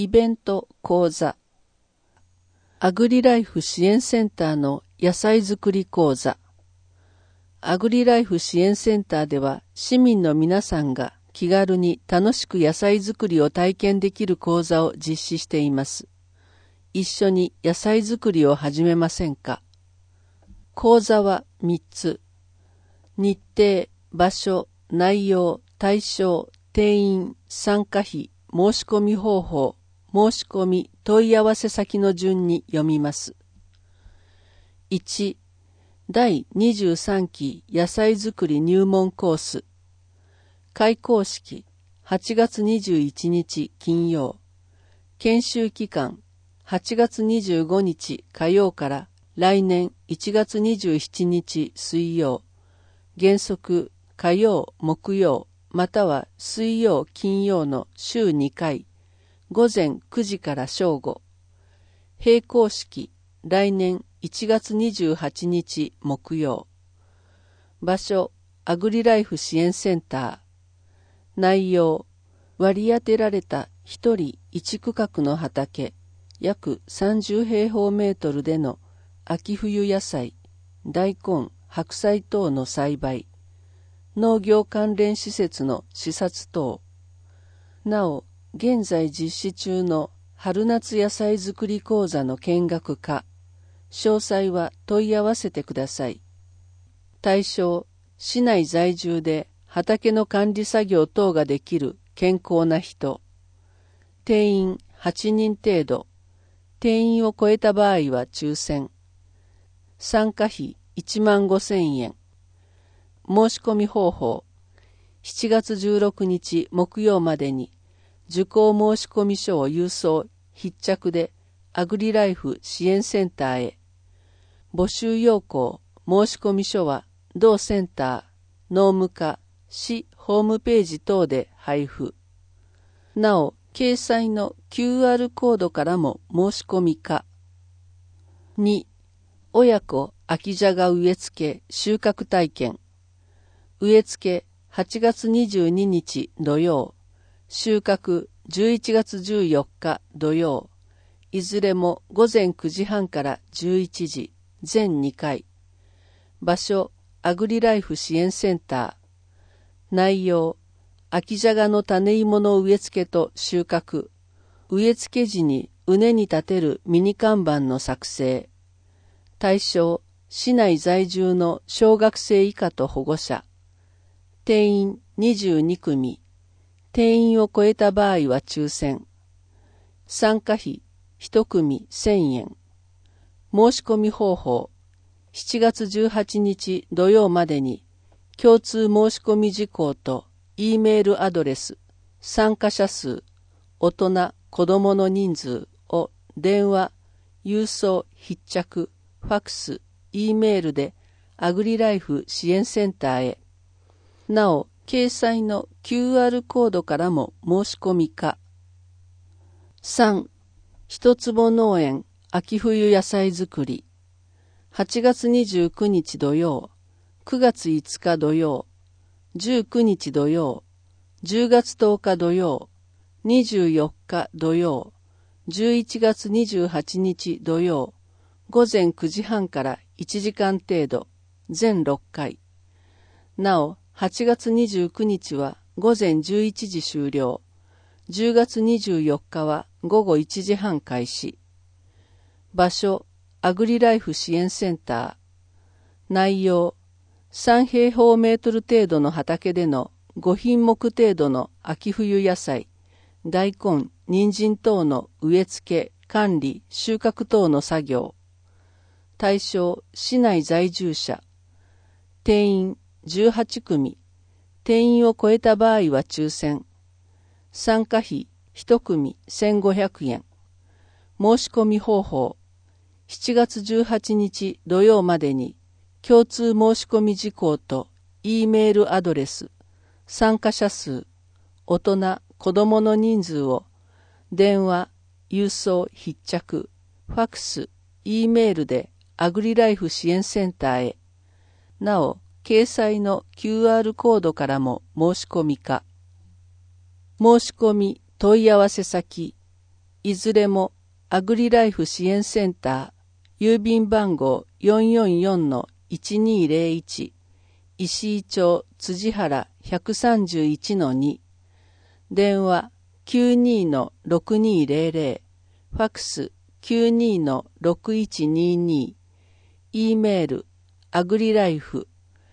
イベント講座アグリライフ支援センターの野菜作り講座。アグリライフ支援センターでは市民の皆さんが気軽に楽しく野菜作りを体験できる講座を実施しています。一緒に野菜作りを始めませんか？講座は3つ。日程、場所、内容、対象、定員、参加費、申し込み方法、申し込み、問い合わせ先の順に読みます。1、第23期野菜作り入門コース。開講式、8月21日金曜。研修期間、8月25日火曜から来年1月27日水曜。原則、火曜、木曜、または水曜、金曜の週2回。午前9時から正午。閉講式、来年1月28日木曜。場所、アグリライフ支援センター。内容、割り当てられた1人1区画の畑、約30平方メートルでの秋冬野菜、大根、白菜等の栽培、農業関連施設の視察等。なお、現在実施中の春夏野菜作り講座の見学か、詳細は問い合わせてください。対象、市内在住で畑の管理作業等ができる健康な人。定員8人程度。定員を超えた場合は抽選。参加費15,000円。申し込み方法。7月16日木曜までに受講申込書を郵送必着でアグリライフ支援センターへ。募集要項申込書は同センター、農務課、市ホームページ等で配布。なお、掲載の QR コードからも申し込み可。2、親子秋じゃが植え付け収穫体験。植え付け8月22日土曜。収穫11月14日土曜。いずれも午前9時半から11時、全2回。場所、アグリライフ支援センター。内容、秋じゃがの種芋の植え付けと収穫。植え付け時に畝に立てるミニ看板の作成。対象、市内在住の小学生以下と保護者。定員22組。定員を超えた場合は抽選。参加費1組1000円。申し込み方法。7月18日土曜までに共通申し込み事項と E メールアドレス、参加者数、大人、子供の人数を電話、郵送、必着、ファクス、E メールでアグリライフ支援センターへ。なお、掲載の QR コードからも申し込み可。3、一坪農園秋冬野菜作り。8月29日土曜、9月5日土曜、19日土曜、10月10日土曜、24日土曜、11月28日土曜、午前9時半から1時間程度、全6回。なお、8月29日は午前11時終了。10月24日は午後1時半開始。場所、アグリライフ支援センター。内容、3平方メートル程度の畑での5品目程度の秋冬野菜、大根、人参等の植え付け、管理、収穫等の作業。対象、市内在住者。定員18組。定員を超えた場合は抽選。参加費1組1500円。申し込み方法。7月18日土曜までに共通申し込み事項と E メールアドレス、参加者数、大人、子供の人数を電話、郵送、必着、ファクス、E メールでアグリライフ支援センターへ。なお、掲載の QR コードからも申し込み可。申し込み問い合わせ先。 いずれもアグリライフ支援センター、郵便番号 444-1201、石井町辻原 131-2、電話 92-6200、ファクス 92-6122、E メールアグリライフ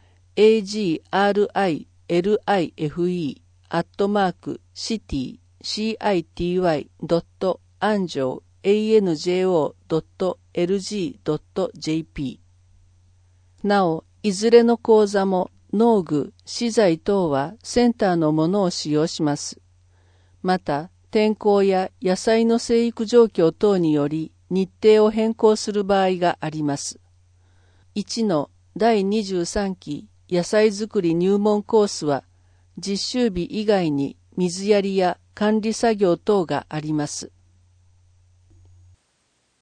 agrilife@city.anjo.anjo.lg.jp。 なお、いずれの口座も農具、資材等はセンターのものを使用します。また、天候や野菜の生育状況等により日程を変更する場合があります。1の第23期野菜作り入門コースは実習日以外に水やりや管理作業等があります。